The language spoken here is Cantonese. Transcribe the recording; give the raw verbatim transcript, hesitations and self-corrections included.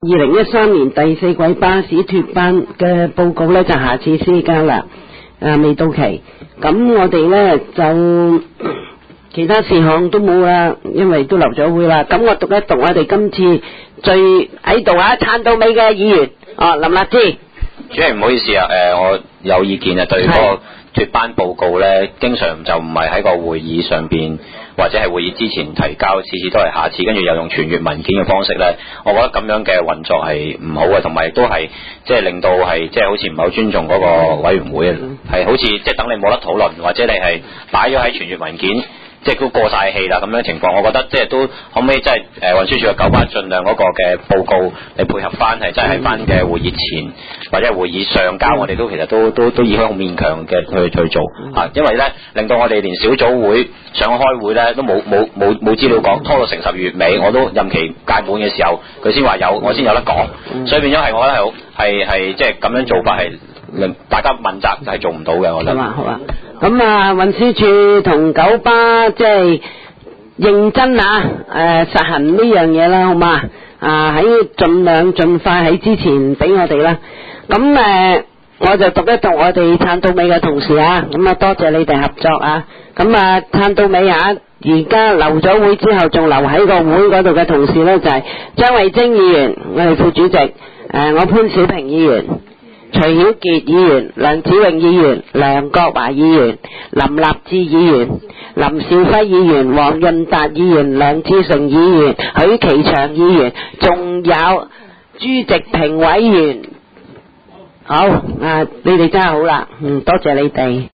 二零一三年第四季巴士脫班嘅報告呢，就下次先交啦，啊未到期。咁我哋呢，就其他事項都冇啦，因為都留咗會啦。咁我讀一讀我哋今次最喺度啊撐到尾嘅議員，哦林立之。 主席唔好意思啊，誒、呃、我有意見啊，對嗰個脫班報告呢，經常就唔係喺個會議上邊或者係會議之前提交，次次都係下次，跟住又用傳閱文件嘅方式呢。我覺得咁樣嘅運作係唔好嘅，同埋亦都係即係令到係即係好似唔係好尊重嗰個委員會啊，係好似即係等你冇得討論，或者你係擺咗喺傳閱文件。即係都過晒氣啦咁樣情況，我覺得即係都可唔可以即係誒運輸署嘅九巴盡量嗰個嘅報告嚟配合翻，係真係喺翻嘅會議前或者係會議上交，我哋都其實都都都已經好勉強嘅去去做啊，因為咧令到我哋連小組會上開會咧都冇冇冇冇資料講，拖到成十月尾，我都任期屆滿嘅時候，佢先話有，我先有得講，所以變咗係我覺得係好係係即係咁樣做法係令大家問責係做唔到嘅，我覺得。 好啊好啊。咁啊，運輸署同九巴即係認真啊，誒、呃、實行呢樣嘢啦，好嘛？啊喺盡量盡快喺之前俾我哋啦。咁誒、呃，我就讀一讀我哋撐到尾嘅同事啊。咁啊，多謝你哋合作啊。咁啊，撐到尾啊，而家留咗會之後，仲留喺個會嗰度嘅同事呢，就係、是、張慧晶議員，我哋副主席，誒、呃、我潘小平議員。徐曉傑議員、梁子穎議員、梁國華議員、林立志議員、林兆輝議員、黃潤達議員、梁志成議員、許其祥議員，仲有朱植平委員。好啊，你哋真係好啦，嗯，多謝你哋。